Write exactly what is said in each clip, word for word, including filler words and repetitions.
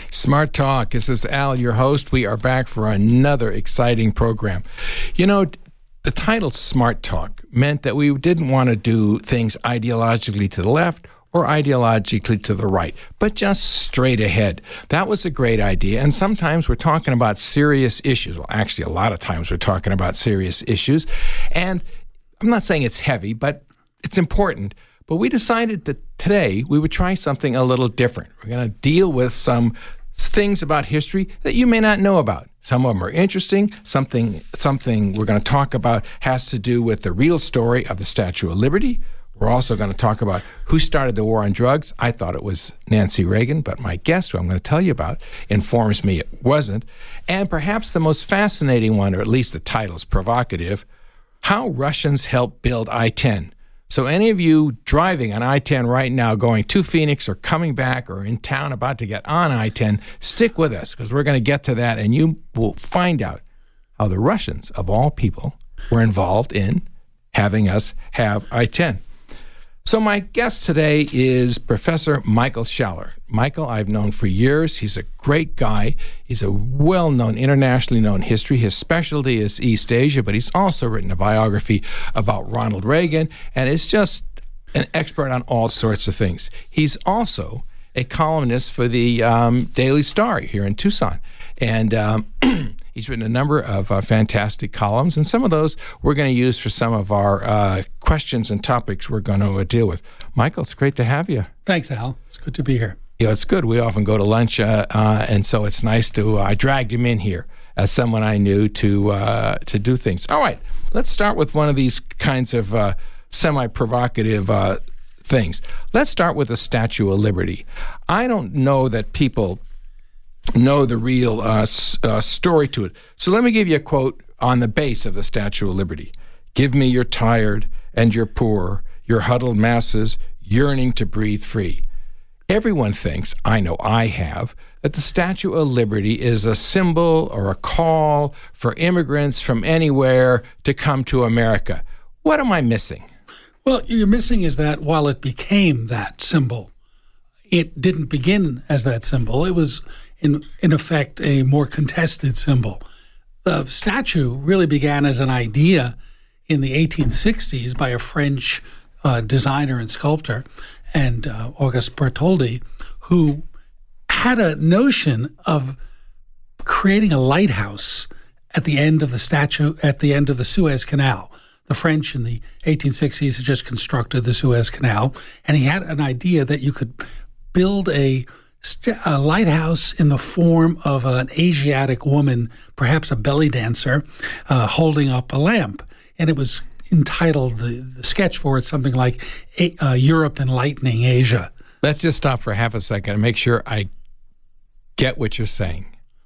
Smart Talk. This is Al, your host. We are back for another exciting program. You know, the title Smart Talk meant that we didn't want to do things ideologically to the left or ideologically to the right, but just straight ahead. That was a great idea. And sometimes we're talking about serious issues. Well, actually, a lot of times we're talking about serious issues. And I'm not saying it's heavy, but it's important. But we decided that today we would try something a little different. We're going to deal with some things about history that you may not know about. Some of them are interesting. Something, something we're going to talk about has to do with the real story of the Statue of Liberty. We're also going to talk about who started the war on drugs. I thought it was Nancy Reagan, but my guest, who I'm going to tell you about, informs me it wasn't. And perhaps the most fascinating one, or at least the title's provocative, how Russians helped build I ten. So any of you driving on I ten right now, going to Phoenix or coming back or in town about to get on I ten, stick with us because we're going to get to that, and you will find out how the Russians, of all people, were involved in having us have I ten. So my guest today is Professor Michael Schaller. Michael, I've known for years. He's a great guy. He's a well-known, internationally known history. His specialty is East Asia, but he's also written a biography about Ronald Reagan, and is just an expert on all sorts of things. He's also a columnist for the um, Daily Star here in Tucson, and um, he's written a number of uh, fantastic columns, and some of those we're going to use for some of our uh, questions and topics we're going to uh, deal with. Michael, it's great to have you. Thanks, Al. It's good to be here. You know, it's good. We often go to lunch, uh, uh, and so it's nice to, uh, I dragged him in here as someone I knew to uh, to do things. All right, let's start with one of these kinds of uh, semi-provocative uh, things. Let's start with the Statue of Liberty. I don't know that people know the real uh, s- uh, story to it. So let me give you a quote on the base of the Statue of Liberty. "Give me your tired and your poor, your huddled masses yearning to breathe free." Everyone thinks, I know I have, that the Statue of Liberty is a symbol or a call for immigrants from anywhere to come to America. What am I missing? Well, you're missing is that while it became that symbol, it didn't begin as that symbol. It was, in in effect, a more contested symbol. The statue really began as an idea in the eighteen sixties by a French uh, designer and sculptor, and uh, Auguste Bertholdi, who had a notion of creating a lighthouse at the end of the statue, at the end of the Suez Canal. The French in the eighteen sixties had just constructed the Suez Canal, and he had an idea that you could build a, st- a lighthouse in the form of an Asiatic woman, perhaps a belly dancer, uh, holding up a lamp. And it was entitled, the, the sketch for it, something like uh, Europe Enlightening Asia. Let's just stop for half a second and make sure I get what you're saying.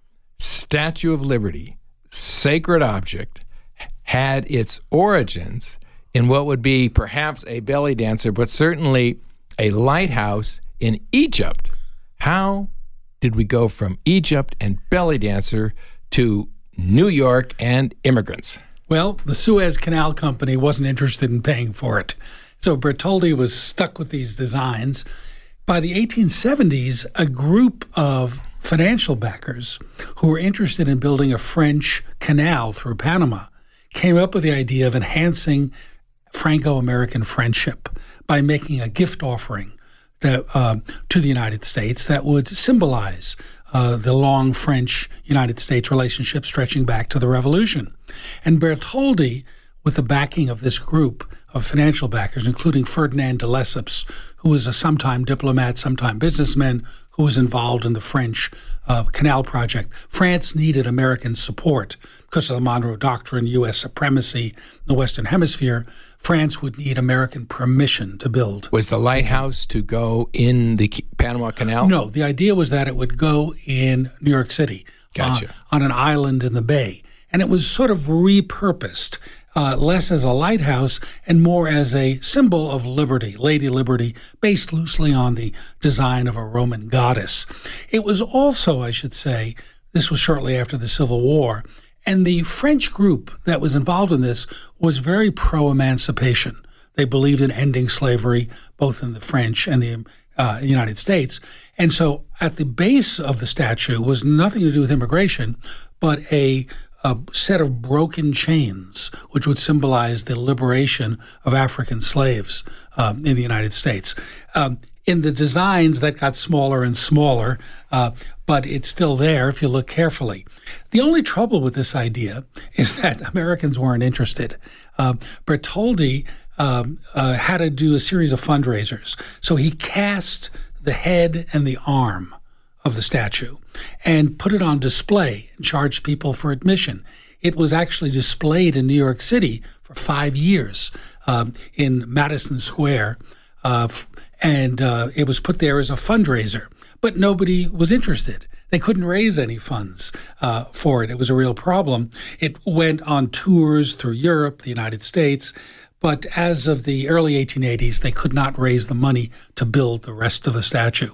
Statue of Liberty, sacred object, had its origins in what would be perhaps a belly dancer, but certainly a lighthouse in Egypt. How did we go from Egypt and belly dancer to New York and immigrants? Well, the Suez Canal Company wasn't interested in paying for it. So Bertholdi was stuck with these designs. By the eighteen seventies, a group of financial backers who were interested in building a French canal through Panama came up with the idea of enhancing Franco-American friendship by making a gift offering that, uh, to the United States that would symbolize uh, the long French-United States relationship stretching back to the Revolution. And Bertholdi, with the backing of this group of financial backers, including Ferdinand de Lesseps, who was a sometime diplomat, sometime businessman, who was involved in the French uh, canal project. France needed American support because of the Monroe Doctrine, U S supremacy in the Western Hemisphere. France would need American permission to build. Was the lighthouse to go in the Panama Canal? No, the idea was that it would go in New York City, Gotcha. uh, on an island in the bay. And it was sort of repurposed, uh, less as a lighthouse and more as a symbol of liberty, Lady Liberty, based loosely on the design of a Roman goddess. It was also, I should say, this was shortly after the Civil War, and the French group that was involved in this was very pro-emancipation. They believed in ending slavery, both in the French and the uh, United States. And so at the base of the statue was nothing to do with immigration, but a, a set of broken chains, which would symbolize the liberation of African slaves um, in the United States. Um, in the designs, that got smaller and smaller, uh, but it's still there if you look carefully. The only trouble with this idea is that Americans weren't interested. Uh, Bertoldi um, uh, had to do a series of fundraisers. So he cast the head and the arm of the statue and put it on display and charged people for admission. It was actually displayed in New York City for five years um, in Madison Square, uh, and uh, it was put there as a fundraiser. But nobody was interested. They couldn't raise any funds uh, for it. It was a real problem. It went on tours through Europe, the United States, but as of the early eighteen eighties, they could not raise the money to build the rest of the statue.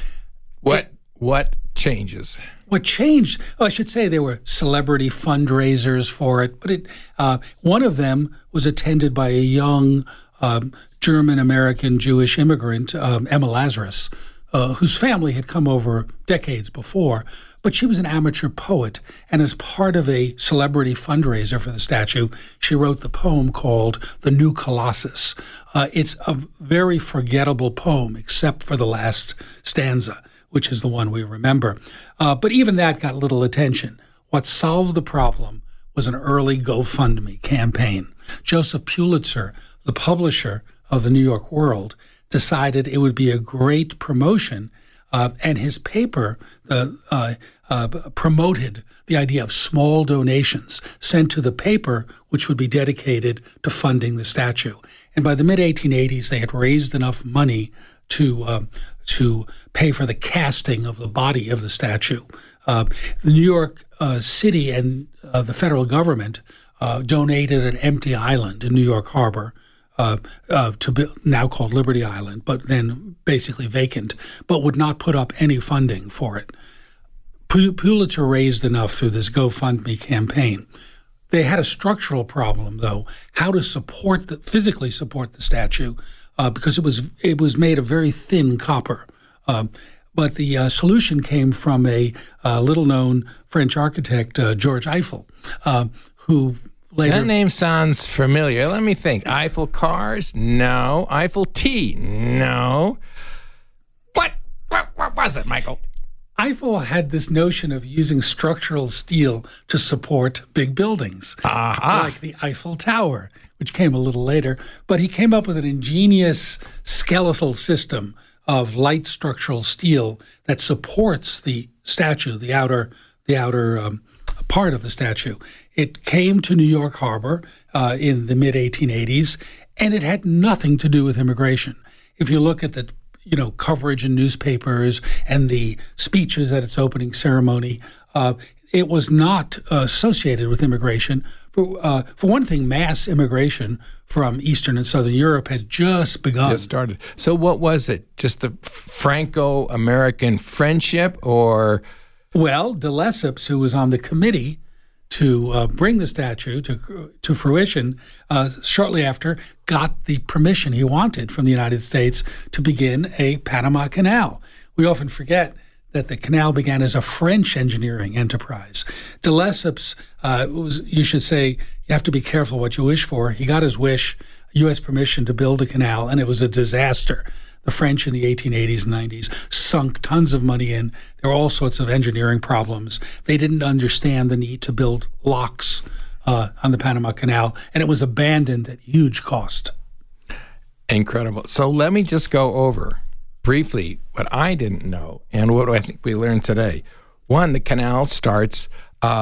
What it, what changes? What changed? Well, I should say there were celebrity fundraisers for it, but it uh, one of them was attended by a young um, German-American Jewish immigrant, um, Emma Lazarus, Uh, whose family had come over decades before, but she was an amateur poet, and as part of a celebrity fundraiser for the statue, she wrote the poem called The New Colossus. Uh, it's a very forgettable poem, except for the last stanza, which is the one we remember. Uh, but even that got little attention. What solved the problem was an early GoFundMe campaign. Joseph Pulitzer, the publisher of the New York World, decided it would be a great promotion, uh, and his paper uh, uh, uh, promoted the idea of small donations sent to the paper, which would be dedicated to funding the statue. And by the mid eighteen eighties, they had raised enough money to uh, to pay for the casting of the body of the statue. Uh, the New York uh, City and uh, the federal government uh, donated an empty island in New York Harbor, Uh, uh, to be, now called Liberty Island, but then basically vacant, but would not put up any funding for it. P- Pulitzer raised enough through this GoFundMe campaign. They had a structural problem, though, how to support the, physically support the statue, uh, because it was it was made of very thin copper. Uh, but the uh, solution came from a uh, little-known French architect, uh, George Eiffel, uh, who later. That name sounds familiar. Let me think. Eiffel cars? No. Eiffel tea? No. What? What, what was it, Michael? Eiffel had this notion of using structural steel to support big buildings, Aha. like the Eiffel Tower, which came a little later. But he came up with an ingenious skeletal system of light structural steel that supports the statue, the outer, the outer um, part of the statue. It came to New York Harbor uh, in the mid eighteen eighties, and it had nothing to do with immigration. If you look at the you know coverage in newspapers and the speeches at its opening ceremony, uh, it was not uh, associated with immigration. For uh, for one thing, mass immigration from Eastern and Southern Europe had just begun. Just started. So what was it? Just the Franco-American friendship, or? Well, de Lesseps, who was on the committee to uh, bring the statue to to fruition, uh, shortly after got the permission he wanted from the United States to begin a Panama Canal. We often forget that the canal began as a French engineering enterprise. De Lesseps, uh, was, you should say, you have to be careful what you wish for. He got his wish, U S permission to build a canal, and it was a disaster. The French in the eighteen eighties and nineties sunk tons of money in. There were all sorts of engineering problems. They didn't understand the need to build locks uh, on the Panama Canal, and it was abandoned at huge cost. Incredible. So let me just go over briefly what I didn't know and what I think we learned today. One, the canal starts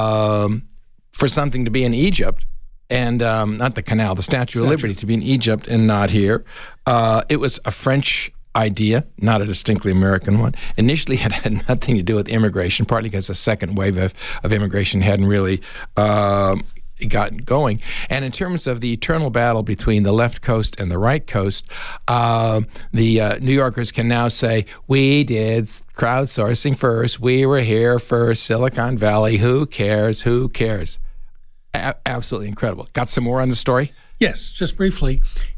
um, for something to be in Egypt, and um, not the canal, the Statue of Liberty to be in Egypt and not here. Uh, it was a French idea, not a distinctly American one. Initially, it had nothing to do with immigration, partly because the second wave of, of immigration hadn't really uh, gotten going. And in terms of the eternal battle between the left coast and the right coast, uh, the uh, New Yorkers can now say, we did crowdsourcing first, we were here first, Silicon Valley, who cares, who cares? A- absolutely incredible. Got some more on the story? Yes, just briefly.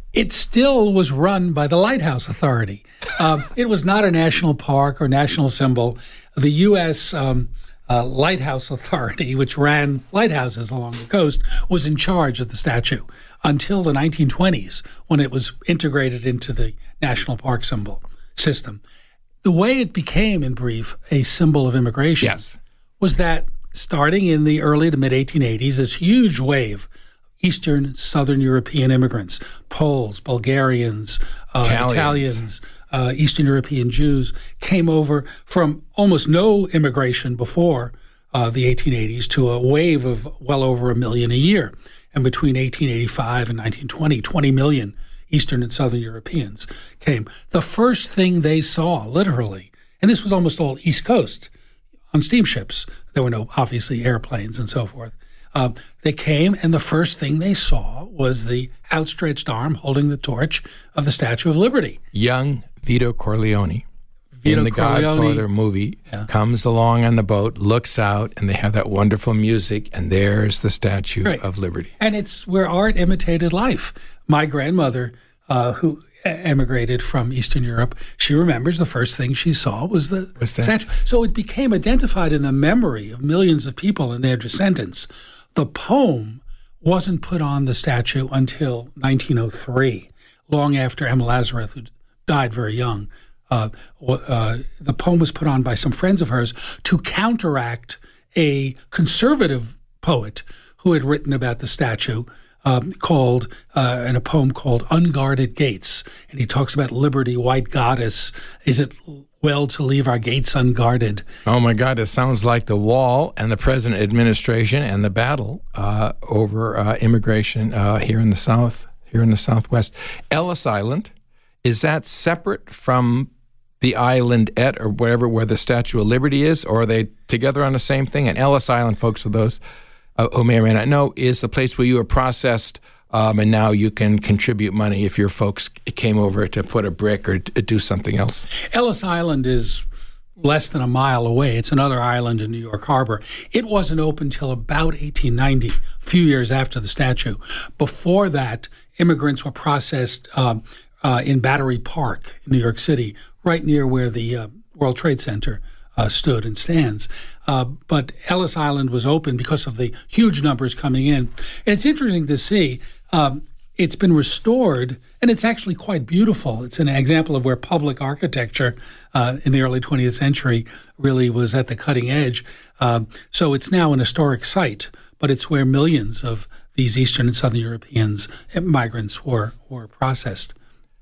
it still was run by the Lighthouse Authority. Um, it was not a national park or national symbol. The U S Um, uh, Lighthouse Authority, which ran lighthouses along the coast, was in charge of the statue until the nineteen twenties, when it was integrated into the national park symbol system. The way it became, in brief, a symbol of immigration Yes. was that starting in the early to mid eighteen eighties, this huge wave of Eastern, Southern European immigrants, Poles, Bulgarians, uh, Italians, Italians uh, Eastern European Jews, came over from almost no immigration before uh, the eighteen eighties to a wave of well over a million a year. And between eighteen eighty-five and nineteen twenty, twenty million Eastern and Southern Europeans came. The first thing they saw, literally, and this was almost all East Coast, on steamships. There were no, obviously, airplanes and so forth. Uh, they came, and the first thing they saw was the outstretched arm holding the torch of the Statue of Liberty. Young Vito Corleone, Vito in the Corleone, Godfather movie, yeah. comes along on the boat, looks out, and they have that wonderful music, and there's the Statue Right. of Liberty. And it's where art imitated life. My grandmother, uh, who emigrated from Eastern Europe, she remembers the first thing she saw was the What's that? statue. So it became identified in the memory of millions of people and their descendants. The poem wasn't put on the statue until nineteen oh three, long after Emma Lazarus, who died very young. Uh, uh, the poem was put on by some friends of hers to counteract a conservative poet who had written about the statue, um, called, uh, in a poem called Unguarded Gates. And he talks about liberty, white goddess. Is it well to leave our gates unguarded? Oh my God, it sounds like the wall and the present administration and the battle uh, over uh, immigration uh, here in the South, here in the Southwest. Ellis Island, is that separate from the islandette or whatever where the Statue of Liberty is, or are they together on the same thing? And Ellis Island, folks, for those uh, who may or may not know, is the place where you were processed um, and now you can contribute money if your folks came over to put a brick or to do something else. Ellis Island is less than a mile away. It's another island in New York Harbor. It wasn't open till about eighteen ninety, a few years after the statue. Before that, immigrants were processed um, uh, in Battery Park in New York City, right near where the uh, World Trade Center uh, stood and stands. Uh, but Ellis Island was open because of the huge numbers coming in. And it's interesting to see. Um, it's been restored, and it's actually quite beautiful. It's an example of where public architecture uh, in the early twentieth century really was at the cutting edge. Um, so it's now an historic site, but it's where millions of these Eastern and Southern Europeans migrants were were processed.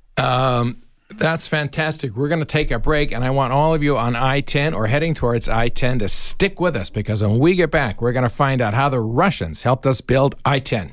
Um, that's fantastic. We're going to take a break, and I want all of you on I ten or heading towards I ten to stick with us, because when we get back, we're going to find out how the Russians helped us build I ten.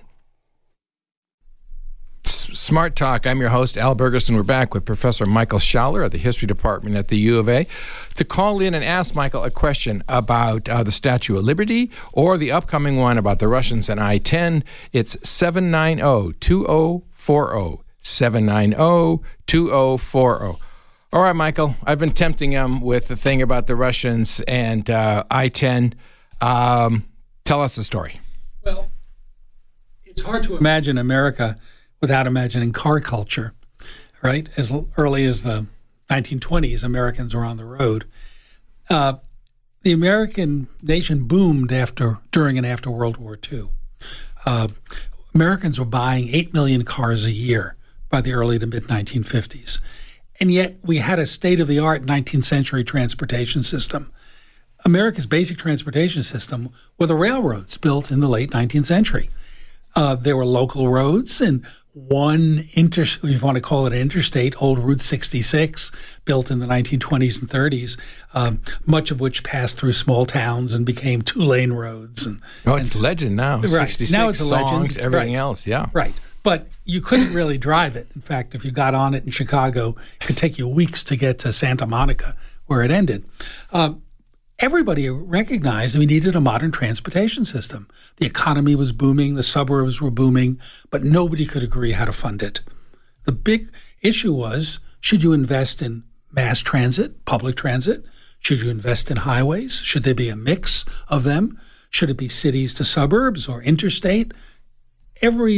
Smart Talk. I'm your host, Al Bergerson. We're back with Professor Michael Schaller of the History Department at the U of A to call in and ask Michael a question about uh, the Statue of Liberty or the upcoming one about the Russians and I ten. It's seven nine zero, two zero four zero, seven nine zero, two zero four zero. All right, Michael, I've been tempting him with the thing about the Russians and uh, I ten. Um, tell us the story. Well, it's hard to imagine America without imagining car culture, right? As early as the nineteen twenties, Americans were on the road. Uh, the American nation boomed after, during and after World War Two. Uh, Americans were buying eight million cars a year by the early to mid nineteen fifties. And yet we had a state-of-the-art nineteenth century transportation system. America's basic transportation system were the railroads built in the late nineteenth century. Uh, there were local roads and one, inter, if you want to call it an interstate, old Route sixty-six, built in the nineteen twenties and thirties, um, much of which passed through small towns and became two-lane roads. And, Oh, it's and, legend now. Right. sixty-six Now it's a songs, legend. everything Right. else, yeah. Right. But you couldn't really drive it. In fact, if you got on it in Chicago, it could take you weeks to get to Santa Monica, where it ended. Um, Everybody recognized we needed a modern transportation system. The economy was booming, the suburbs were booming, but nobody could agree how to fund it. The big issue was, should you invest in mass transit, public transit? Should you invest in highways? Should there be a mix of them? Should it be cities to suburbs or interstate? Every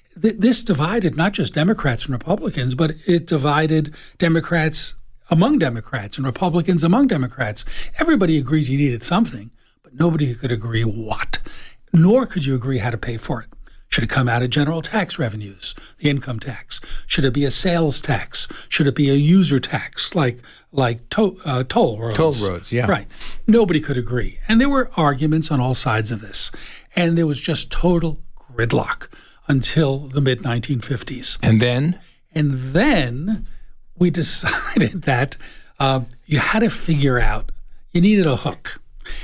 th- this divided not just Democrats and Republicans, but it divided Democrats among Democrats and Republicans among Democrats. Everybody agreed you needed something, but nobody could agree what, nor could you agree how to pay for it. Should it come out of general tax revenues, the income tax? Should it be a sales tax? Should it be a user tax, like like to, uh, toll roads? Toll roads, yeah. Right. Nobody could agree. And there were arguments on all sides of this. And there was just total gridlock until the mid nineteen fifties. And then? And then we decided that uh, you had to figure out, you needed a hook.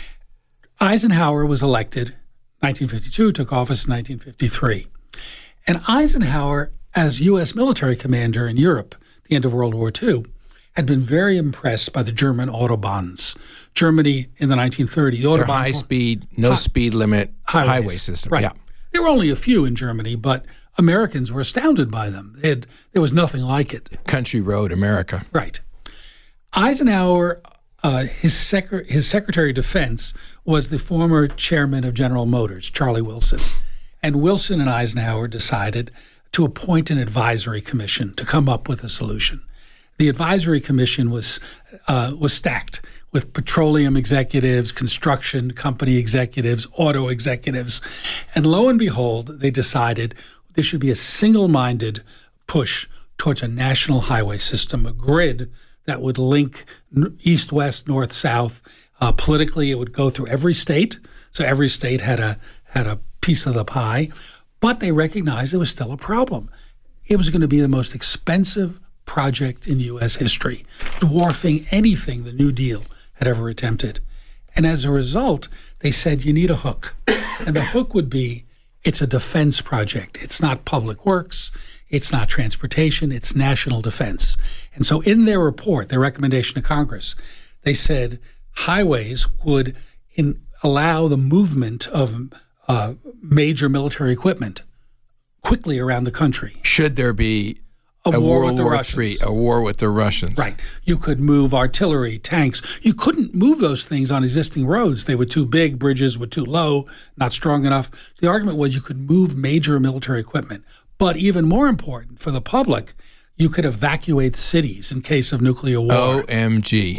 Eisenhower was elected nineteen fifty-two, took office in nineteen fifty-three. And Eisenhower, as U S military commander in Europe at the end of World War Two, had been very impressed by the German Autobahns. Germany in the nineteen thirties, the Their Autobahns high were speed, no high, speed limit highways, highway system. Right. Yeah. There were only a few in Germany, but Americans were astounded by them. They had, there was nothing like it. Country road, America. Right. Eisenhower, uh, his, sec- his Secretary of Defense was the former chairman of General Motors, Charlie Wilson. And Wilson and Eisenhower decided to appoint an advisory commission to come up with a solution. The advisory commission was uh, was stacked with petroleum executives, construction company executives, auto executives. And lo and behold, they decided there should be a single-minded push towards a national highway system, a grid that would link east-west, north-south. Uh, politically, it would go through every state. So every state had a had a piece of the pie. But they recognized there was still a problem. It was going to be the most expensive project in U S history, dwarfing anything the New Deal had ever attempted. And as a result, they said, you need a hook. And the hook would be, it's a defense project. It's not public works. It's not transportation. It's national defense. And so in their report, their recommendation to Congress, they said highways would in, allow the movement of uh, major military equipment quickly around the country. Should there be A, a war World with the War Russians. Three, a war with the Russians? Right. You could move artillery, tanks. You couldn't move those things on existing roads. They were too big, bridges were too low, not strong enough. The argument was you could move major military equipment. But even more important for the public, you could evacuate cities in case of nuclear war. O M G.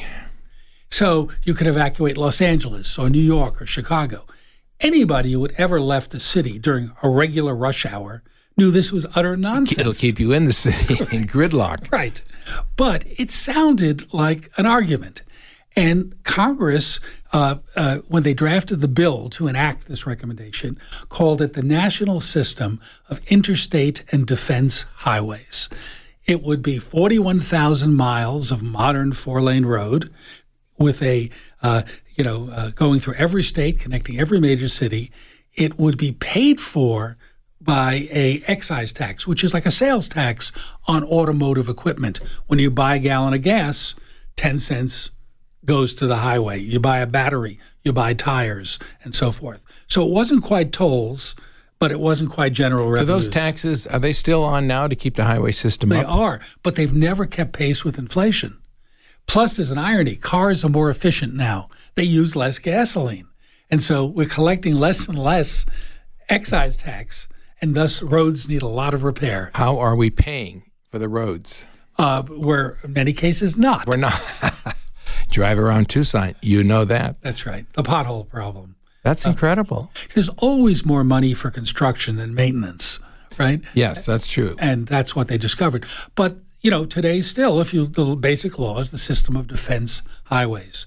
So you could evacuate Los Angeles or New York or Chicago. Anybody who had ever left a city during a regular rush hour knew this was utter nonsense. It'll keep you in the city in gridlock. Right. But it sounded like an argument. And Congress, uh, uh, when they drafted the bill to enact this recommendation, called it the National System of Interstate and Defense Highways. It would be forty-one thousand miles of modern four-lane road with a, uh, you know, uh, going through every state, connecting every major city. It would be paid for by a excise tax, which is like a sales tax on automotive equipment. When you buy a gallon of gas, ten cents goes to the highway. You buy a battery, you buy tires, and so forth. So it wasn't quite tolls, but it wasn't quite general Are revenues. those taxes, are they still on now to keep the highway system They up? are, but they've never kept pace with inflation. Plus, there's an irony. Cars are more efficient now. They use less gasoline. And so we're collecting less and less excise tax, and thus roads need a lot of repair. How are we paying for the roads? Uh, where in many cases not. We're not. Drive around Tucson, you know that. That's right. The pothole problem. That's incredible. There's always more money for construction than maintenance, right? Yes, that's true. And that's what they discovered. But, you know, today still, if you, the basic law is the system of defense highways.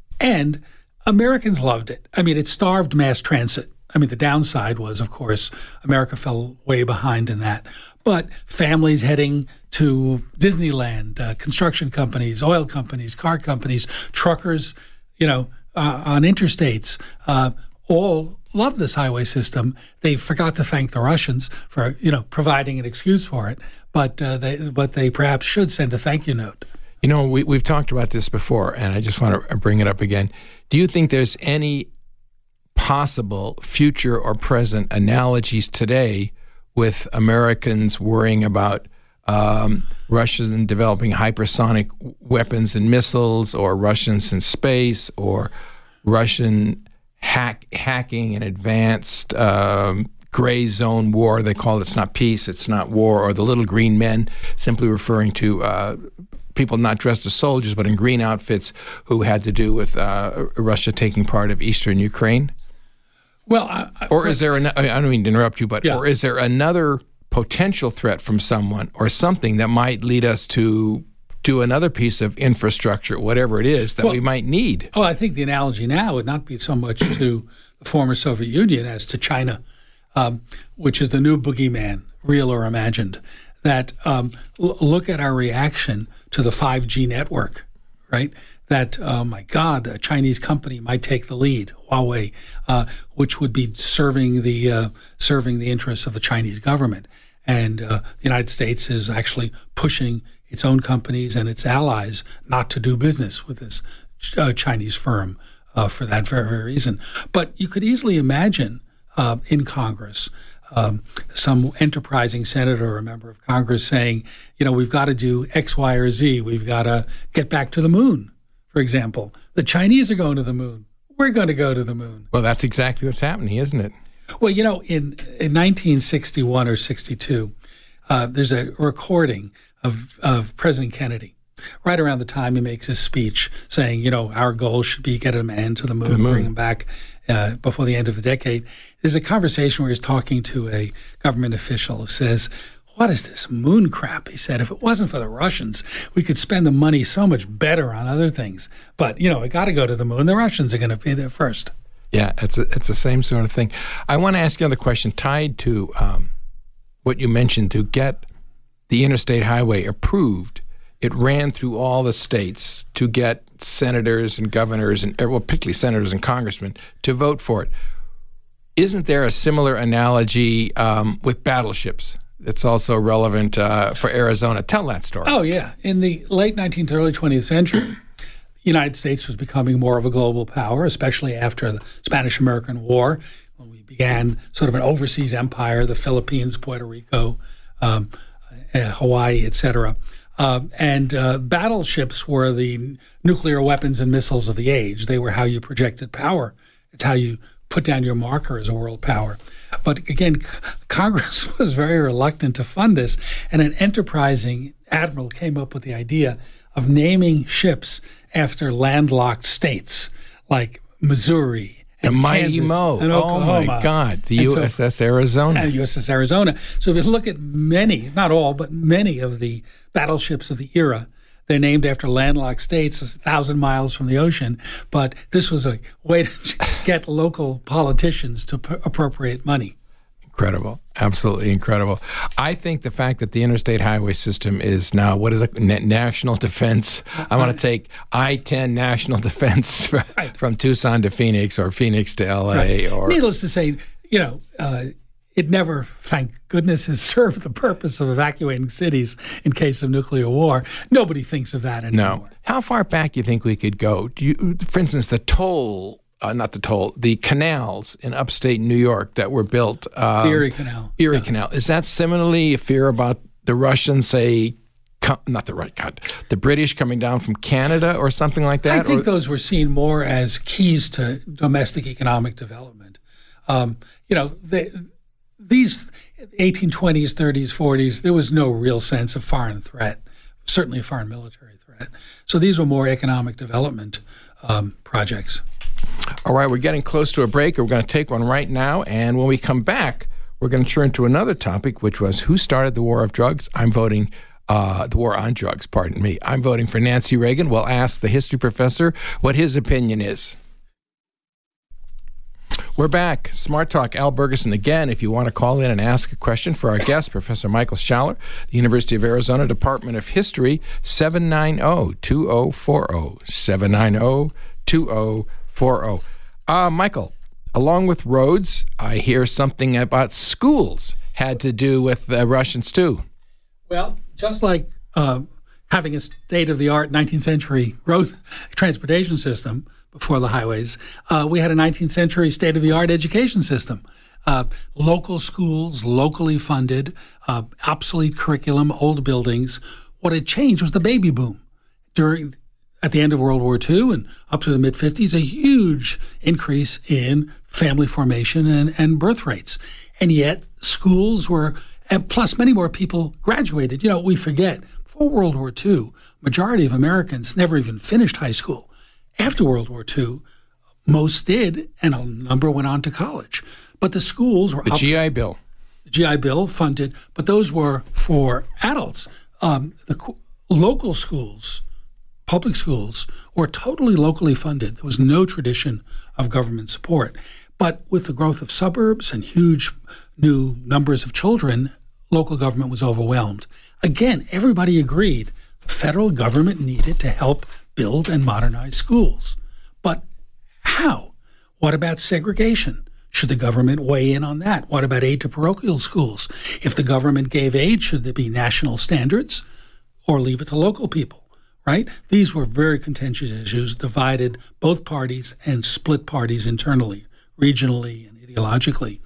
And Americans loved it. I mean, it starved mass transit. I mean, the downside was, of course, America fell way behind in that. But families heading to Disneyland, uh, construction companies, oil companies, car companies, truckers, you know, uh, on interstates, uh, all love this highway system. They forgot to thank the Russians for, you know, providing an excuse for it. But uh, they, but they perhaps should send a thank you note. You know, we, we've talked about this before, and I just want to bring it up again. Do you think there's any possible future or present analogies today with Americans worrying about um, Russians developing hypersonic weapons and missiles, or Russians in space, or Russian hack, hacking and advanced um, gray zone war. They call it, it's not peace, it's not war, or the little green men, simply referring to uh, people not dressed as soldiers but in green outfits who had to do with uh, Russia taking part of eastern Ukraine? Well, I, I, or is there, an, I don't mean to interrupt you, but yeah. or is there another potential threat from someone or something that might lead us to do another piece of infrastructure, whatever it is, that well, we might need? Oh, I think the analogy now would not be so much to the former Soviet Union as to China, um, which is the new boogeyman, real or imagined. That um, l- look at our reaction to the five G network, right? That, oh my God, a Chinese company might take the lead, Huawei, uh, which would be serving the uh, serving the interests of the Chinese government. And uh, the United States is actually pushing its own companies and its allies not to do business with this uh, Chinese firm uh, for that very, very reason. But you could easily imagine uh, in Congress um, some enterprising senator or a member of Congress saying, you know, we've got to do X, Y, or Z. We've got to get back to the moon, for example. The Chinese are going to the moon. We're going to go to the moon. Well, that's exactly what's happening, isn't it? Well, you know, in, in nineteen sixty-one or sixty-two, uh, there's a recording of, of President Kennedy, right around the time he makes his speech saying, you know, our goal should be get a man to the moon, to the moon. bring him back uh, before the end of the decade. There's a conversation where he's talking to a government official who says, what is this moon crap? He said, if it wasn't for the Russians, we could spend the money so much better on other things. But, you know, we got to go to the moon. The Russians are going to be there first. Yeah, it's a, it's the same sort of thing. I want to ask you another question tied to um, what you mentioned. To get the interstate highway approved, it ran through all the states to get senators and governors, and well, particularly senators and congressmen, to vote for it. Isn't there a similar analogy um, with battleships that's also relevant uh, for Arizona? Tell that story. Oh, yeah. In the late nineteenth, early twentieth century, the United States was becoming more of a global power, especially after the Spanish-American War, when we began sort of an overseas empire, the Philippines, Puerto Rico, um, uh, Hawaii, et cetera. Uh, and uh, battleships were the nuclear weapons and missiles of the age. They were how you projected power. It's how you put down your marker as a world power. But again, C- Congress was very reluctant to fund this, and an enterprising admiral came up with the idea of naming ships after landlocked states like Missouri and the mighty Kansas Mo. and Oklahoma. Oh my God, the And U S S so, Arizona. And U S S Arizona. So if you look at many, not all, but many of the battleships of the era, they're named after landlocked states a thousand miles from the ocean. But this was a way to get local politicians to p- appropriate money. Incredible. Absolutely incredible. I think the fact that the interstate highway system is now, what is it, national defense. I want to take I ten national defense from, Right. from Tucson to Phoenix, or Phoenix to L A. Right. Or Needless to say, you know, uh, it never, thank goodness, has served the purpose of evacuating cities in case of nuclear war. Nobody thinks of that anymore. No. How far back do you think we could go? Do you, for instance, the toll, uh, not the toll, the canals in upstate New York that were built. Um, The Erie Canal. Erie Yeah. Canal. Is that similarly a fear about the Russians, say, com- not the right God, the British coming down from Canada or something like that? I think or, those were seen more as keys to domestic economic development. Um, you know, they, these eighteen twenties, thirties, forties, there was no real sense of foreign threat, certainly a foreign military threat. So these were more economic development um, projects. All right, we're getting close to a break. We're going to take one right now. And when we come back, we're going to turn to another topic, which was who started the war of drugs? I'm voting, uh, the war on drugs, pardon me. I'm voting for Nancy Reagan. We'll ask the history professor what his opinion is. We're back. Smart Talk, Al Bergeson again. If you want to call in and ask a question for our guest, Professor Michael Schaller, the University of Arizona Department of History, seven nine zero, two zero four zero, seven nine zero, two zero four zero. Uh, Michael, along with roads, I hear something about schools had to do with the Russians too. Well, just like uh, having a state-of-the-art nineteenth century road transportation system before the highways, uh, we had a nineteenth century state-of-the-art education system. Uh, local schools, locally funded, uh, obsolete curriculum, old buildings. What had changed was the baby boom. During, at the end of World War Two and up to the mid-fifties, a huge increase in family formation and, and birth rates. And yet schools were, and plus many more people graduated. You know, we forget, before World War Two, majority of Americans never even finished high school. After World War Two, most did, and a number went on to college. But the schools were the up, G I Bill. The G I Bill funded, but those were for adults. Um, the co- local schools, public schools, were totally locally funded. There was no tradition of government support. But with the growth of suburbs and huge new numbers of children, local government was overwhelmed. Again, everybody agreed the federal government needed to help build and modernize schools. But how? What about segregation? Should the government weigh in on that? What about aid to parochial schools? If the government gave aid, should there be national standards or leave it to local people, right? These were very contentious issues, divided both parties and split parties internally, regionally and ideologically.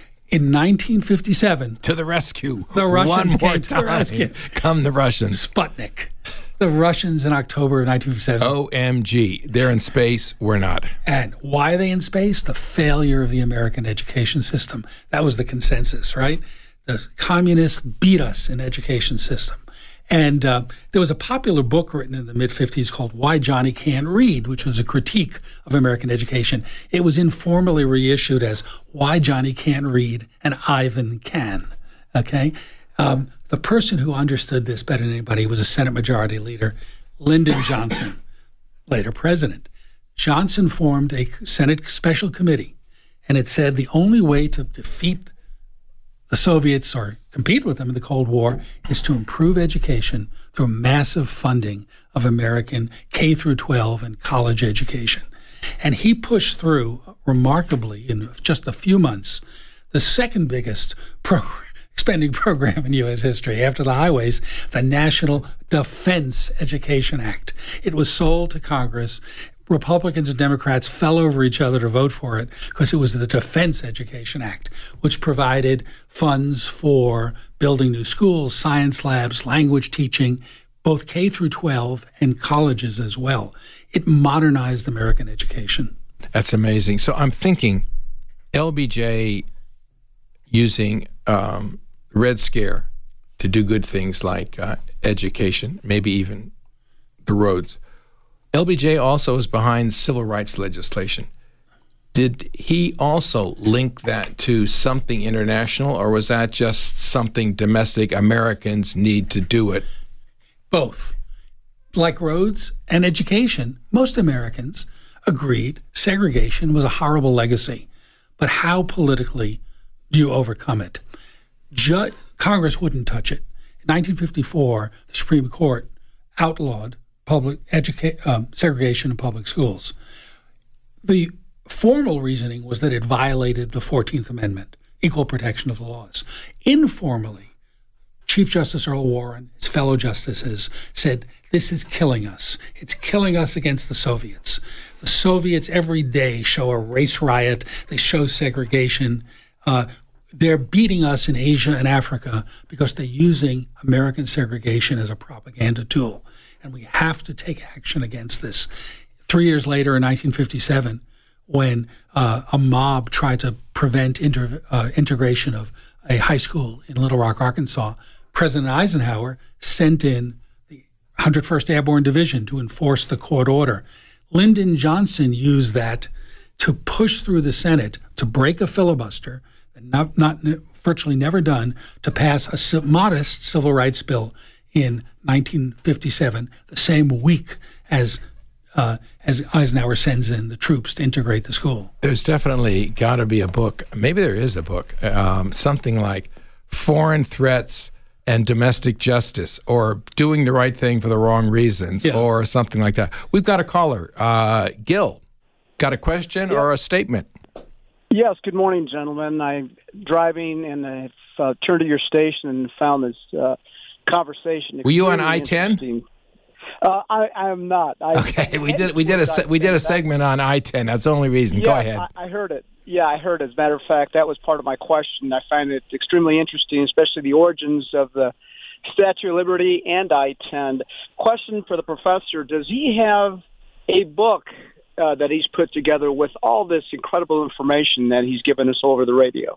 In nineteen fifty-seven... To the rescue. The Russians One more came to time. the rescue. Come the Russians. Sputnik. The Russians in October of nineteen fifty-seven. O M G. They're in space. We're not. And why are they in space? The failure of the American education system. That was the consensus, right? The communists beat us in education system. And uh, there was a popular book written in the mid-fifties called Why Johnny Can't Read, which was a critique of American education. It was informally reissued as Why Johnny Can't Read and Ivan Can, okay? Um, the person who understood this better than anybody was a Senate Majority Leader, Lyndon Johnson, later president. Johnson formed a Senate Special Committee, and it said the only way to defeat the Soviets or compete with them in the Cold War is to improve education through massive funding of American K through twelve and college education. And he pushed through, remarkably, in just a few months, the second biggest program, spending program in U S history after the highways, the National Defense Education Act. It was sold to Congress. Republicans and Democrats fell over each other to vote for it because it was the Defense Education Act, which provided funds for building new schools, science labs, language teaching, both K through twelve and colleges as well. It modernized American education. That's amazing. So I'm thinking L B J using um, Red Scare to do good things like uh, education, maybe even the roads. L B J also is behind civil rights legislation. Did he also link that to something international, or was that just something domestic? Americans need to do it? Both. Like roads and education, most Americans agreed segregation was a horrible legacy. But how politically do you overcome it? Ju- Congress wouldn't touch it. In nineteen fifty-four, the Supreme Court outlawed public educa- um, segregation in public schools. The formal reasoning was that it violated the fourteenth Amendment, equal protection of the laws. Informally, Chief Justice Earl Warren, his fellow justices, said, this is killing us. It's killing us against the Soviets. The Soviets every day show a race riot. They show segregation. Uh, they're beating us in Asia and Africa because they're using American segregation as a propaganda tool. And we have to take action against this. Three years later, in nineteen fifty-seven, when uh, a mob tried to prevent inter- uh, integration of a high school in Little Rock, Arkansas, President Eisenhower sent in the one hundred first Airborne Division to enforce the court order. Lyndon Johnson used that to push through the Senate to break a filibuster, not, not virtually never done, to pass a modest civil rights bill in nineteen fifty-seven, the same week as uh, as Eisenhower sends in the troops to integrate the school. There's definitely got to be a book. Maybe there is a book, um, something like Foreign Threats and Domestic Justice, or Doing the Right Thing for the Wrong Reasons, yeah. or something like that. We've got a caller. Uh, Gil, got a question yeah. or a statement? Yes, good morning, gentlemen. I'm driving and I've uh, turned to your station and found this uh, conversation. Were you on I ten? Uh, I, I am not. I, okay, we did we did a se- we did a segment on I ten. That's the only reason. Yeah, Go ahead. I, I heard it. Yeah, I heard it. As a matter of fact, that was part of my question. I find it extremely interesting, especially the origins of the Statue of Liberty and I ten. Question for the professor: does he have a book uh, that he's put together with all this incredible information that he's given us over the radio?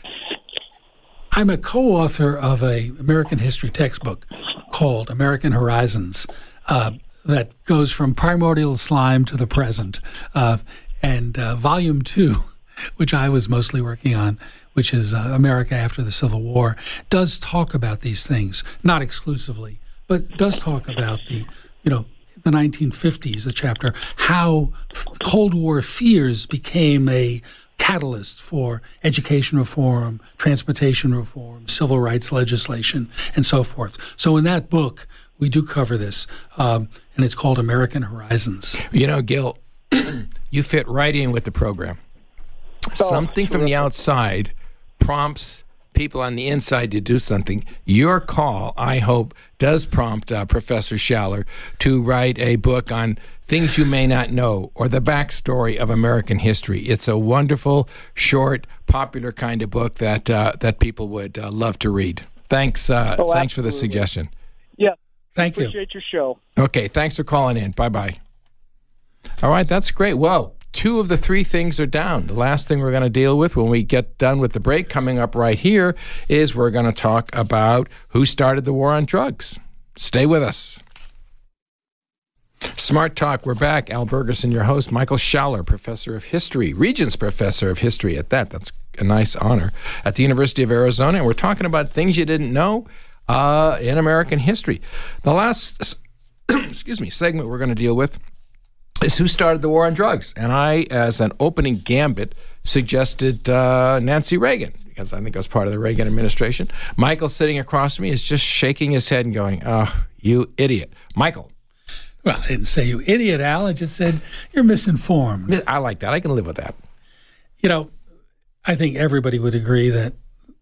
I'm a co-author of a American history textbook called American Horizons uh, that goes from primordial slime to the present. Uh, and uh, volume two, which I was mostly working on, which is uh, America after the Civil War, does talk about these things, not exclusively, but does talk about the, you know, the nineteen fifties, a chapter, how Cold War fears became a catalyst for education reform, transportation reform, civil rights legislation, and so forth. So in that book, we do cover this, um, and it's called American Horizons. You know, Gil, you fit right in with the program. Oh, Something from the outside prompts people on the inside to do something. Your call, I hope, does prompt uh, Professor Schaller to write a book on things you may not know or the backstory of American history. It's a wonderful, short, popular kind of book that uh, that people would uh, love to read. Thanks, uh, Oh, thanks for the absolutely. suggestion. Yeah. Thank you. Appreciate your show. Okay, thanks for calling in. Bye-bye. All right, that's great. Well, two of the three things are down. The last thing we're going to deal with when we get done with the break coming up right here is we're going to talk about who started the war on drugs. Stay with us. Smart Talk, we're back. Al Bergerson, your host. Michael Schaller, professor of history, Regents professor of history at that. That's a nice honor at the University of Arizona. And we're talking about things you didn't know uh, in American history. The last, excuse me, segment we're going to deal with is who started the war on drugs. And I, as an opening gambit, suggested uh, Nancy Reagan, because I think I was part of the Reagan administration. Michael, sitting across from me, is just shaking his head and going, oh, you idiot. Michael. Well, I didn't say you idiot, Al. I just said you're misinformed. I like that. I can live with that. You know, I think everybody would agree that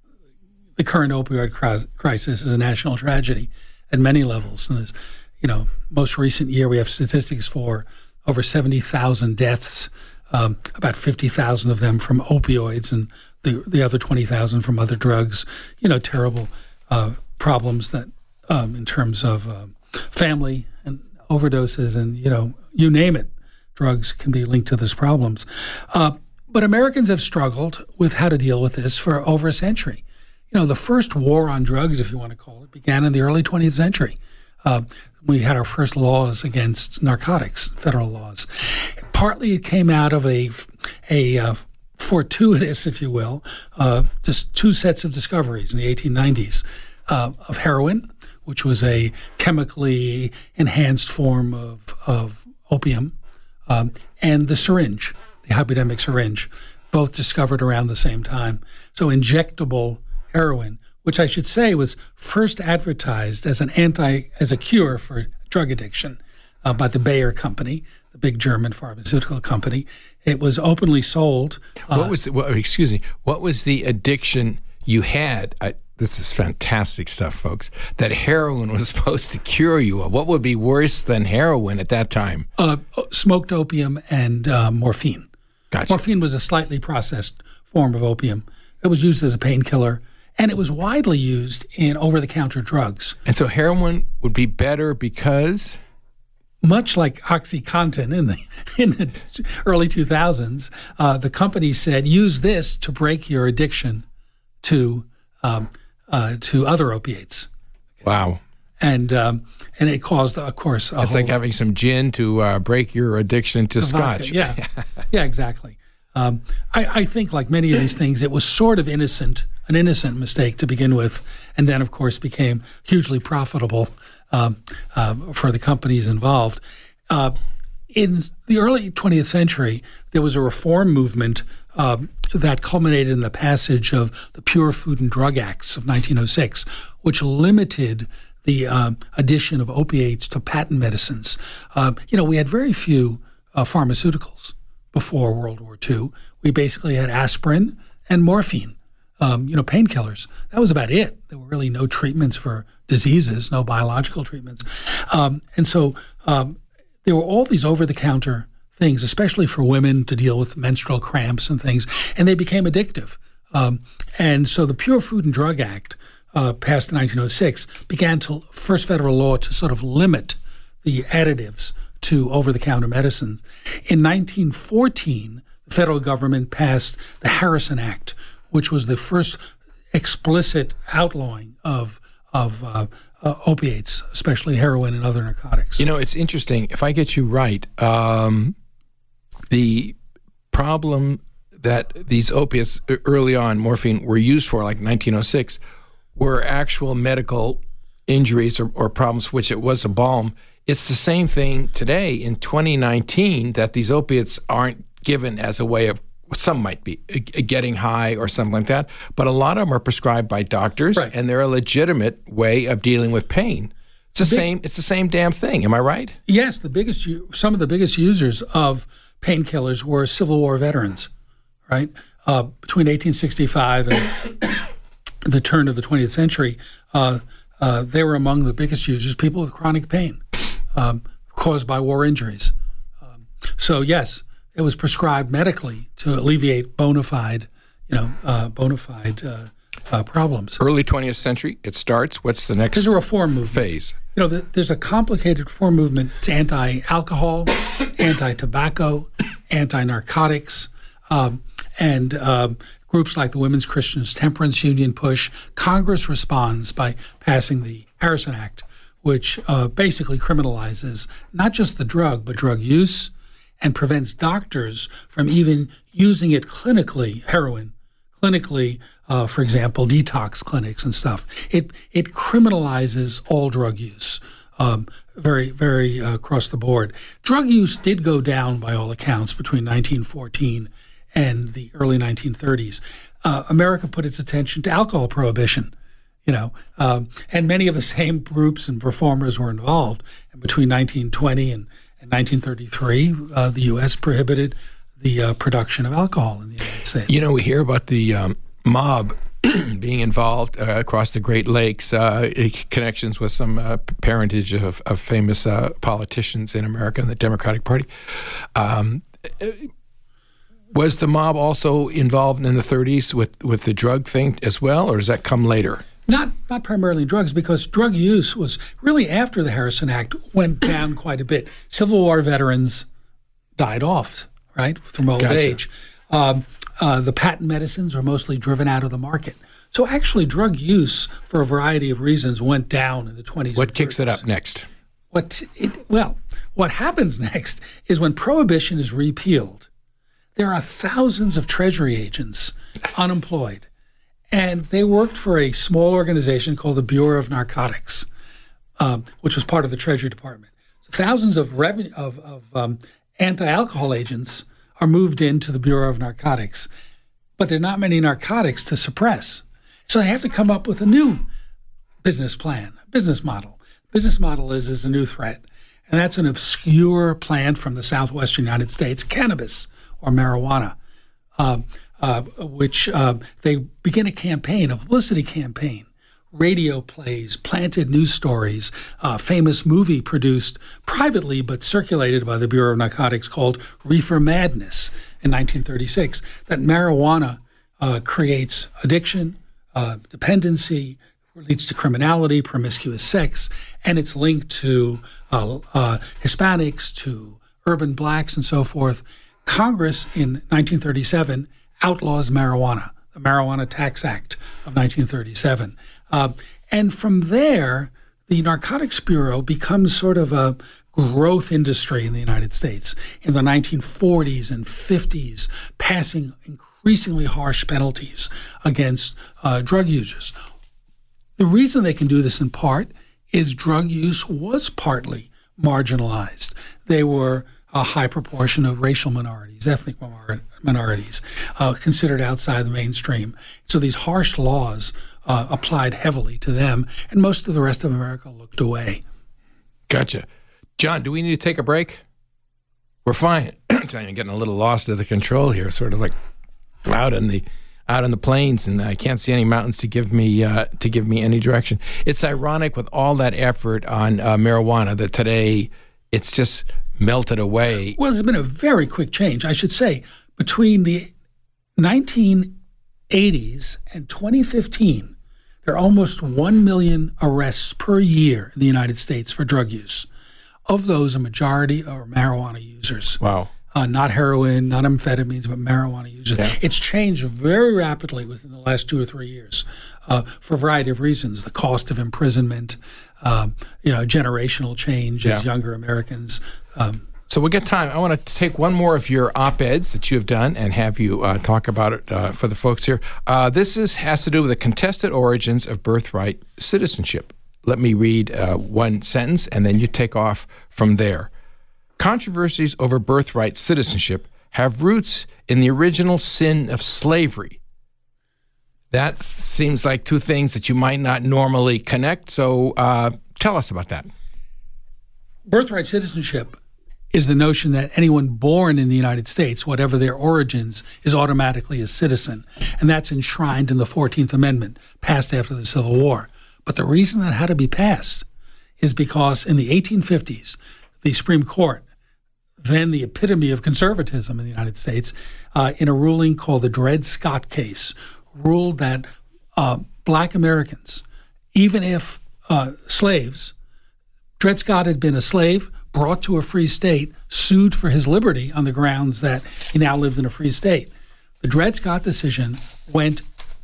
the current opioid cri- crisis is a national tragedy at many levels. And there's, you know, most recent year we have statistics for over seventy thousand deaths, um, about fifty thousand of them from opioids and the, the other twenty thousand from other drugs. You know, terrible uh, problems that um, in terms of um, family and overdoses and, you know, you name it, drugs can be linked to these problems. Uh, but Americans have struggled with how to deal with this for over a century. You know, the first war on drugs, if you want to call it, began in the early twentieth century. Uh, we had our first laws against narcotics, federal laws. Partly it came out of a, a uh, fortuitous, if you will, uh, just two sets of discoveries in the eighteen nineties uh, of heroin, which was a chemically enhanced form of, of opium, um, and the syringe, the hypodermic syringe, both discovered around the same time. So injectable heroin, which I should say was first advertised as an anti, as a cure for drug addiction uh, by the Bayer Company, the big German pharmaceutical company. It was openly sold. Uh, What was, well, excuse me, what was the addiction you had? I, this is fantastic stuff, folks, that heroin was supposed to cure you of. What would be worse than heroin at that time? uh, smoked opium and uh, morphine. Gotcha. Morphine was a slightly processed form of opium. It was used as a painkiller, and it was widely used in over-the-counter drugs. And so heroin would be better because? Much like OxyContin in the in the early two thousands, uh, the company said, use this to break your addiction to um, uh, to other opiates. Wow. And um, and it caused, of course, a It's whole like having some gin to uh, break your addiction to vodka. scotch. Yeah, yeah, exactly. Um, I, I think, like many of these things, it was sort of innocent, an innocent mistake to begin with, and then, of course, became hugely profitable um, uh, for the companies involved. Uh, in the early twentieth century, there was a reform movement um, that culminated in the passage of the Pure Food and Drug Acts of nineteen oh six, which limited the um, addition of opiates to patent medicines. Uh, you know, we had very few uh, pharmaceuticals before World War Two. We basically had aspirin and morphine, um, you know, painkillers. That was about it. There were really no treatments for diseases, no biological treatments. Um, and so um, there were all these over-the-counter things, especially for women to deal with menstrual cramps and things, and they became addictive. Um, and so the Pure Food and Drug Act, uh, passed in nineteen oh six, began to, first federal law to sort of limit the additives to over-the-counter medicines. In nineteen fourteen, the federal government passed the Harrison Act, which was the first explicit outlawing of of uh, uh, opiates, especially heroin and other narcotics. You know, it's interesting. If I get you right, um, the problem that these opiates early on, morphine, were used for, like nineteen oh six, were actual medical injuries or, or problems, which it was a balm. It's the same thing today in twenty nineteen that these opiates aren't given as a way of, some might be getting high or something like that, but a lot of them are prescribed by doctors, right, and they're a legitimate way of dealing with pain. It's the Big, same. It's the same damn thing. Am I right? Yes, the biggest, some of the biggest users of painkillers were Civil War veterans, right? Uh, between eighteen sixty-five and the turn of the twentieth century, uh, uh, they were among the biggest users, people with chronic pain um, caused by war injuries. Um, so yes, it was prescribed medically to alleviate bona fide, you know, uh, bona fide uh, uh, problems. Early twentieth century, it starts. What's the next? There's a reform movement. Phase. You know, the, there's a complicated reform movement. It's anti-alcohol, anti-tobacco, anti-narcotics, um, and um, groups like the Women's Christian Temperance Union push. Congress responds by passing the Harrison Act, which uh, basically criminalizes not just the drug, but drug use, and prevents doctors from even using it clinically, heroin, clinically, uh, for example, detox clinics and stuff. It it criminalizes all drug use, um, very, very uh, across the board. Drug use did go down by all accounts between nineteen fourteen and the early nineteen thirties. Uh, America put its attention to alcohol prohibition, you know, um, and many of the same groups and reformers were involved. And between nineteen twenty and In nineteen thirty-three, uh, the U S prohibited the uh, production of alcohol in the United States. You know, we hear about the um, mob being involved uh, across the Great Lakes, uh, connections with some uh, parentage of, of famous uh, politicians in America and the Democratic Party. Um, was the mob also involved in the thirties with, with the drug thing as well, or does that come later? Not not primarily drugs, because drug use was really after the Harrison Act went down quite a bit. Civil War veterans died off, right, from old Gotcha. age. Um, uh, the patent medicines are mostly driven out of the market. So actually drug use, for a variety of reasons, went down in the twenties. What kicks it up next? What it, well, what happens next is when Prohibition is repealed, there are thousands of Treasury agents unemployed. And they worked for a small organization called the Bureau of Narcotics, um, which was part of the Treasury Department. So thousands of revenue of, of um, anti-alcohol agents are moved into the Bureau of Narcotics, but there are not many narcotics to suppress. So they have to come up with a new business plan, business model. Business model is is a new threat, and that's an obscure plant from the southwestern United States, cannabis or marijuana. Um, Uh, which uh, they begin a campaign, a publicity campaign, radio plays, planted news stories, uh, famous movie produced privately but circulated by the Bureau of Narcotics called Reefer Madness in nineteen thirty-six, that marijuana uh, creates addiction, uh, dependency, leads to criminality, promiscuous sex, and it's linked to uh, uh, Hispanics, to urban blacks, and so forth. Congress in nineteen thirty-seven outlaws marijuana, the Marijuana Tax Act of nineteen thirty-seven. Uh, and from there, the Narcotics Bureau becomes sort of a growth industry in the United States in the nineteen forties and fifties, passing increasingly harsh penalties against uh, drug users. The reason they can do this in part is drug use was partly marginalized. They were a high proportion of racial minorities, ethnic minorities, uh, considered outside the mainstream. So these harsh laws uh, applied heavily to them, and most of the rest of America looked away. Gotcha. John, do we need to take a break? We're fine. I'm getting a little lost of the control here, sort of like out in the out in the plains, and I can't see any mountains to give me uh, to give me any direction. It's ironic with all that effort on uh, marijuana that today it's just melted away. Well, there's been a very quick change, I should say, between the nineteen eighties and twenty fifteen. There are almost one million arrests per year in the United States for drug use. Of those, a majority are marijuana users. Wow. uh, not heroin, not amphetamines, but marijuana users. Yeah. It's changed very rapidly within the last two or three years uh, for a variety of reasons. The cost of imprisonment, um, you know, generational change Yeah. as younger Americans. Um, So we get time. I want to take one more of your op-eds that you have done and have you uh, talk about it uh, for the folks here. Uh, this is has to do with the contested origins of birthright citizenship. Let me read uh, one sentence, and then you take off from there. Controversies over birthright citizenship have roots in the original sin of slavery. That seems like two things that you might not normally connect. So uh, tell us about that. Birthright citizenship is the notion that anyone born in the United States, whatever their origins, is automatically a citizen. And that's enshrined in the fourteenth Amendment, passed after the Civil War. But the reason that had to be passed is because in the eighteen fifties, the Supreme Court, then the epitome of conservatism in the United States, uh, in a ruling called the Dred Scott case, ruled that uh, black Americans, even if uh, slaves, Dred Scott had been a slave, brought to a free state, sued for his liberty on the grounds that he now lived in a free state. The Dred Scott decision went,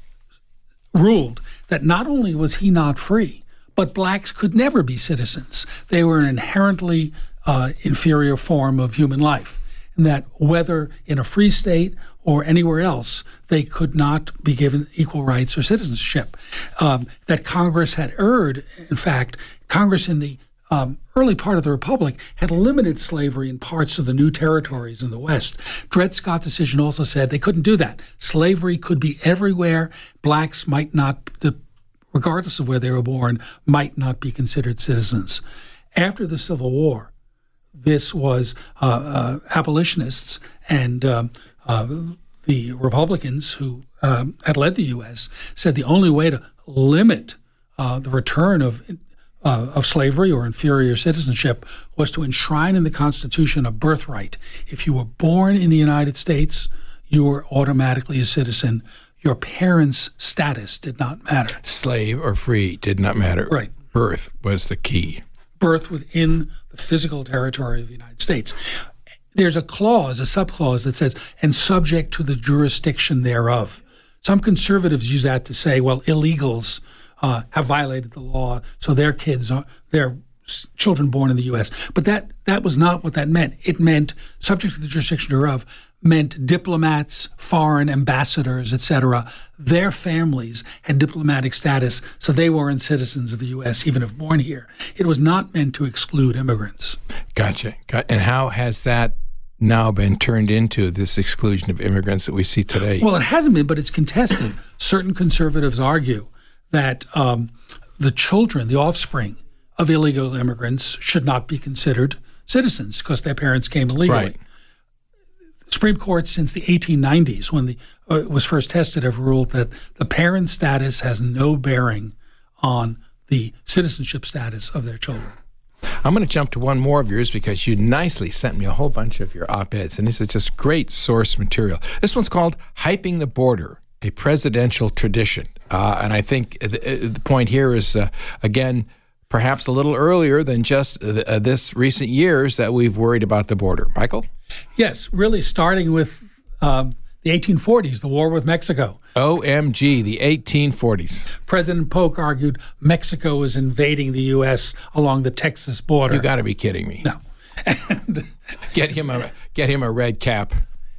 ruled that not only was he not free, but blacks could never be citizens. They were an inherently uh, inferior form of human life, and that whether in a free state or anywhere else, they could not be given equal rights or citizenship. Um, that Congress had erred. In fact, Congress in the Um, early part of the Republic had limited slavery in parts of the new territories in the West. Dred Scott decision also said they couldn't do that. Slavery could be everywhere. Blacks might not, regardless of where they were born, might not be considered citizens. After the Civil War, this was uh, uh, abolitionists and um, uh, the Republicans who um, had led the U S said the only way to limit uh, the return of Uh, of slavery or inferior citizenship was to enshrine in the Constitution a birthright. If you were born in the United States, you were automatically a citizen. Your parents' status did not matter. Slave or free did not matter. Right. Birth was the key. Birth within the physical territory of the United States. There's a clause, a subclause that says, and subject to the jurisdiction thereof. Some conservatives use that to say, well, illegals Uh, have violated the law, so their kids are their children born in the U S. But that that was not what that meant. It meant subject to the jurisdiction thereof meant diplomats, foreign ambassadors, et cetera. Their families had diplomatic status, so they weren't citizens of the U S, even if born here. It was not meant to exclude immigrants. Gotcha. Got, and how has that now been turned into this exclusion of immigrants that we see today? Well, it hasn't been, but it's contested. Certain conservatives argue that um, the children, the offspring of illegal immigrants should not be considered citizens because their parents came illegally. Right. Supreme Court since the eighteen nineties, when the uh, it was first tested, have ruled that the parent status has no bearing on the citizenship status of their children. I'm going to jump to one more of yours because you nicely sent me a whole bunch of your op-eds, and this is just great source material. This one's called Hyping the Border, a Presidential Tradition. Uh, and I think the, the point here is, uh, again, perhaps a little earlier than just uh, uh, this recent years that we've worried about the border. Michael? Yes, really starting with um, the eighteen forties, the war with Mexico. O M G, the eighteen forties. President Polk argued Mexico was invading the U S along the Texas border. You got to be kidding me. No. And Get him a get him a red cap.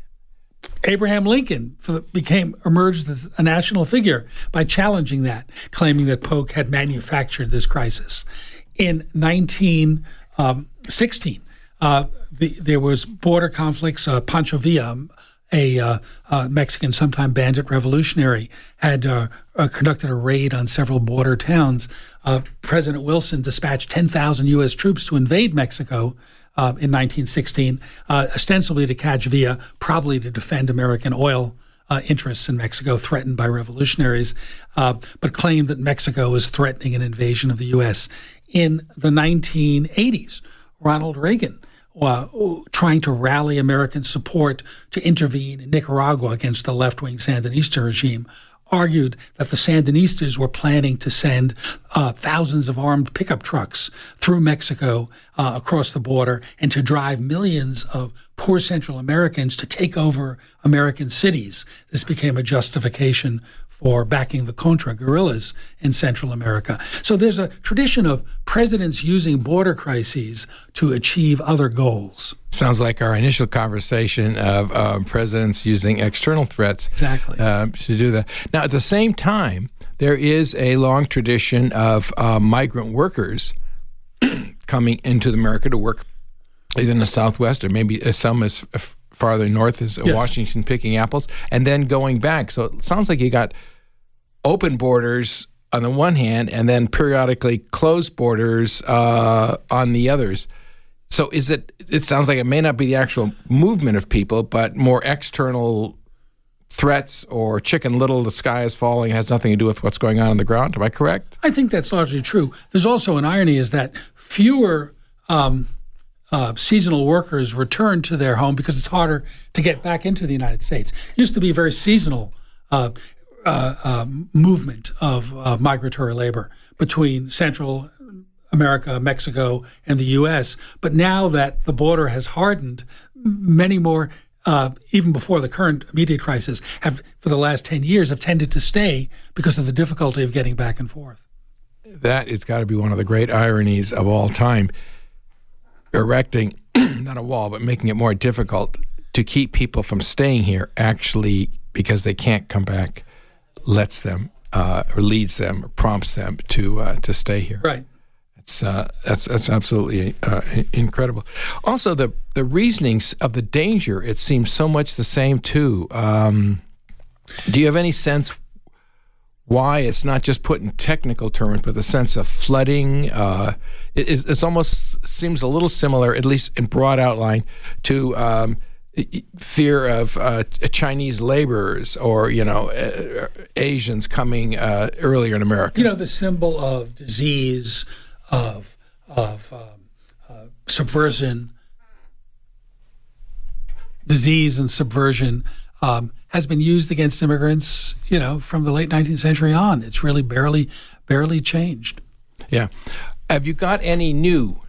Abraham Lincoln became emerged as a national figure by challenging that, claiming that Polk had manufactured this crisis. In nineteen sixteen, uh, the, there was border conflicts. Uh, Pancho Villa, a uh, uh, Mexican sometime bandit revolutionary, had uh, uh, conducted a raid on several border towns. Uh, President Wilson dispatched ten thousand U S troops to invade Mexico Uh, in nineteen sixteen, uh, ostensibly to catch Villa, probably to defend American oil uh, interests in Mexico threatened by revolutionaries, uh, but claimed that Mexico was threatening an invasion of the U S. In the nineteen eighties, Ronald Reagan, uh, trying to rally American support to intervene in Nicaragua against the left-wing Sandinista regime, argued that the Sandinistas were planning to send uh, thousands of armed pickup trucks through Mexico uh, across the border and to drive millions of poor Central Americans to take over American cities. This became a justification for backing the Contra guerrillas in Central America. So there's a tradition of presidents using border crises to achieve other goals. Sounds like our initial conversation of uh, presidents using external threats exactly. uh, to do that. Now, at the same time, there is a long tradition of uh, migrant workers coming into America to work either in the Southwest or maybe some as farther north as yes. Washington, picking apples, and then going back. So it sounds like you got open borders on the one hand and then periodically closed borders uh, on the others. So is it, it sounds like it may not be the actual movement of people, but more external threats or Chicken Little, the sky is falling, has nothing to do with what's going on on the ground. Am I correct? I think that's largely true. There's also an irony is that fewer um, uh, seasonal workers return to their home because it's harder to get back into the United States. It used to be a very seasonal uh, uh, uh, movement of uh, migratory labor between Central America, Mexico, and the U S. But now that the border has hardened, many more, uh, even before the current immediate crisis, have, for the last ten years, have tended to stay because of the difficulty of getting back and forth. That has got to be one of the great ironies of all time. Erecting, not a wall, but making it more difficult to keep people from staying here, actually, because they can't come back, lets them uh, or leads them or prompts them to uh, to stay here. Right. It's, uh, that's that's absolutely uh, incredible. Also, the the reasonings of the danger, it seems so much the same too. Um, do you have any sense why it's not just put in technical terms, but the sense of flooding? Uh, it, it's almost seems a little similar, at least in broad outline, to um, fear of uh, Chinese laborers or, you know, uh, Asians coming uh, earlier in America. You know, the symbol of disease, of of um, uh, subversion, disease and subversion um, has been used against immigrants, you know, from the late nineteenth century on. It's really barely, barely changed. Yeah. Have you got any new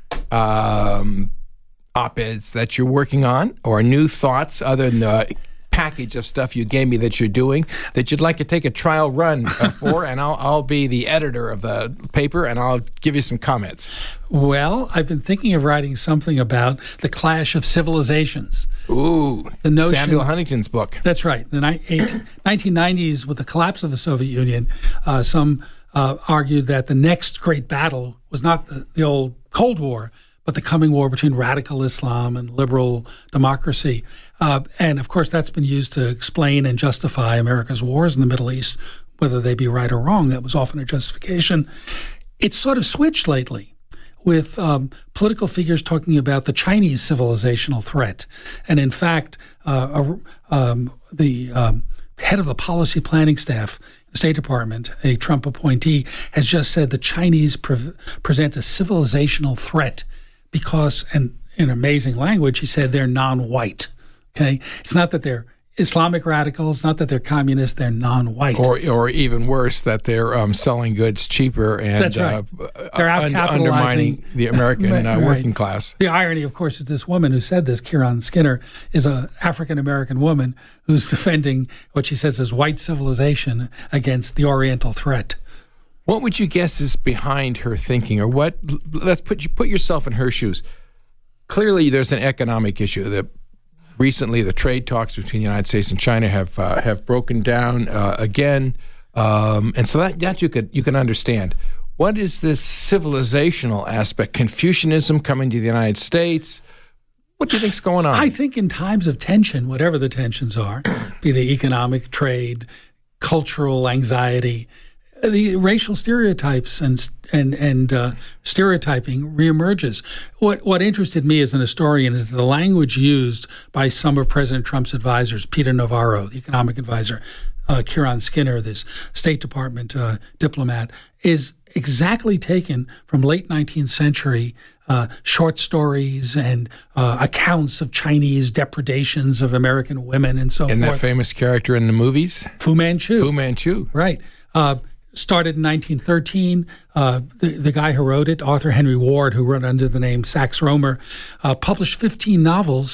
um, op-eds that you're working on or new thoughts other than the package of stuff you gave me that you're doing that you'd like to take a trial run uh, for? And I'll, I'll be the editor of the paper and I'll give you some comments. Well, I've been thinking of writing something about the clash of civilizations. Ooh, the notion, Samuel Huntington's book. That's right. The ni- nineteen nineties, with the collapse of the Soviet Union, uh, some uh, argued that the next great battle was not the, the old Cold War, but the coming war between radical Islam and liberal democracy. Uh, and, of course, that's been used to explain and justify America's wars in the Middle East, whether they be right or wrong. That was often a justification. It's sort of switched lately, with um, political figures talking about the Chinese civilizational threat. And in fact, uh, um, the um, head of the policy planning staff, the State Department, a Trump appointee, has just said the Chinese pre- present a civilizational threat because, and in amazing language, he said they're non-white. Okay, it's not that they're Islamic radicals, not that they're communists, they're non-white. Or or even worse, that they're um, selling goods cheaper and That's right. uh, they're out un- capitalizing undermining the American uh, right. working class. The irony, of course, is this woman who said this, Kiran Skinner, is an African-American woman who's defending what she says is white civilization against the Oriental threat. What would you guess is behind her thinking, or what? Let's put you put yourself in her shoes. Clearly, there's an economic issue. That recently, the trade talks between the United States and China have uh, have broken down uh, again, um, and so that that you could you can understand. What is this civilizational aspect? Confucianism coming to the United States? What do you think's going on? I think in times of tension, whatever the tensions are, be they economic, trade, cultural anxiety, the racial stereotypes and and and uh, stereotyping reemerges. What what interested me as an historian is the language used by some of President Trump's advisors, Peter Navarro, the economic advisor, uh, Kiran Skinner, this State Department uh, diplomat, is exactly taken from late nineteenth century uh, short stories and uh, accounts of Chinese depredations of American women and so and forth. And that famous character in the movies? Fu Manchu. Fu Manchu. Right. Uh, started in nineteen thirteen. Uh, the, the guy who wrote it, Arthur Henry Ward, who wrote under the name Sax Rohmer, uh, published fifteen novels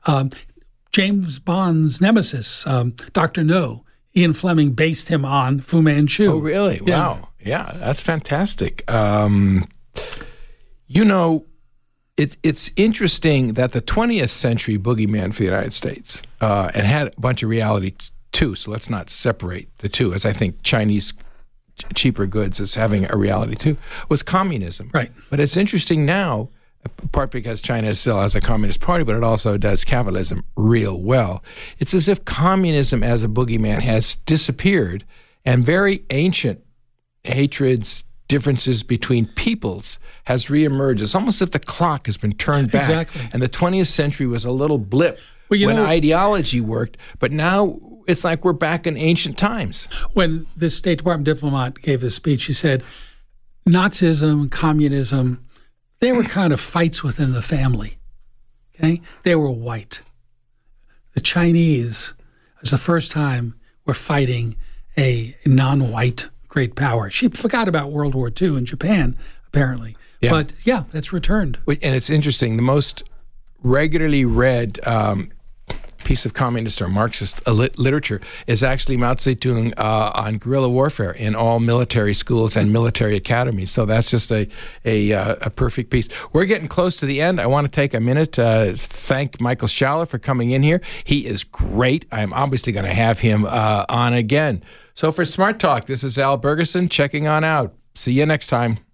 Um, James Bond's nemesis, um, Doctor No, Ian Fleming based him on Fu Manchu. Oh, really? Yeah. Wow. Yeah, that's fantastic. Um, you know, it, it's interesting that the twentieth century boogeyman for the United States, uh, and had a bunch of reality t- too, so let's not separate the two, as I think Chinese ch- cheaper goods is having a reality too, was communism. Right. But it's interesting now, part because China still has a communist party, but it also does capitalism real well. It's as if communism as a boogeyman has disappeared, and very ancient hatreds, differences between peoples has reemerged. It's almost as if the clock has been turned back. Exactly. And the twentieth century was a little blip Well, you when know- ideology worked, but now it's like we're back in ancient times. When this State Department diplomat gave this speech, he said, Nazism, communism, they were kind of fights within the family. Okay? They were white. The Chinese, it was the first time we're fighting a non-white great power. She forgot about World War Two in Japan, apparently. Yeah. But yeah, that's returned. And it's interesting, the most regularly read um, piece of communist or Marxist uh, lit- literature is actually Mao Zedong uh, on guerrilla warfare in all military schools and military academies. So that's just a a, uh, a perfect piece. We're getting close to the end. I want to take a minute to thank Michael Schaller for coming in here. He is great. I'm obviously going to have him uh, on again. So for Smart Talk, this is Al Bergeson checking on out. See you next time.